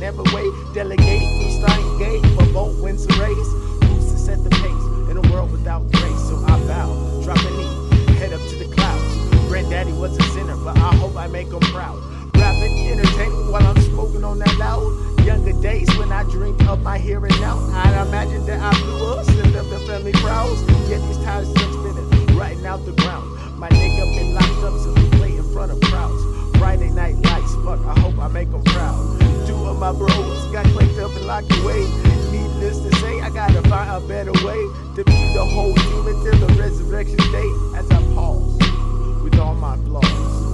never wait. Delegate from starting gate, for both wins the race. Who's to set the pace in a world without grace? So I bow, drop a knee, head up to the clouds. Granddaddy was a sinner, but I hope I make him proud. Rapping, entertaining while I'm smoking on that loud. Younger days when I dreamed of my here and now, I'd imagine that I blew up, slipped up the family crowds. Yet these tires still spinning, riding out the ground. My nigga been locked up since we play in front of crowds. Friday night lights, fuck, I hope I make them proud. Two of my bros got clanked up and locked away. Needless to say, I gotta find a better way to be the whole demon till the resurrection day. As I pause with all my flaws.